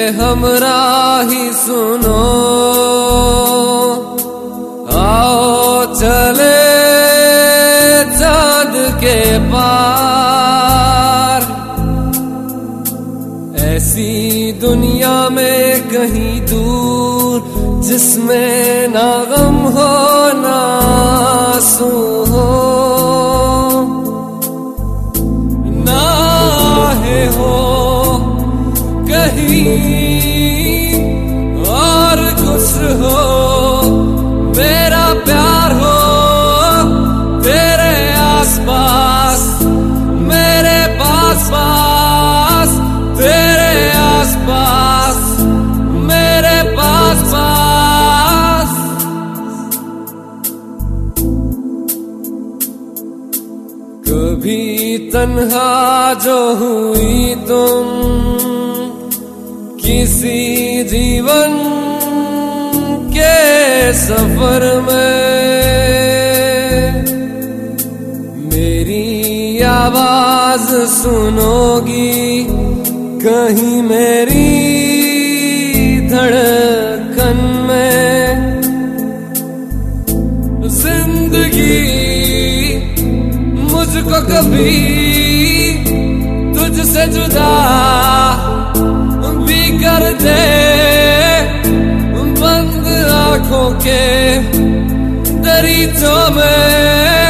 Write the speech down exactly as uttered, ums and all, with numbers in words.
हमराही सुनो, आओ चले चाँद के पार। ऐसी दुनिया में कहीं दूर जिसमें ना गम हो ना आंसू हो, ना है हो कहीं और कुछ हो। मेरा प्यार हो तेरे आसपास, मेरे पास पास, तेरे आसपास, मेरे पास पास। कभी तन्हा जो हुई तुम किसी जीवन के सफर में, मेरी आवाज सुनोगी कहीं मेरी धड़कन में। जिंदगी मुझको कभी तुझसे जुदा भी कर दे, बंद आंखों के दरीचों में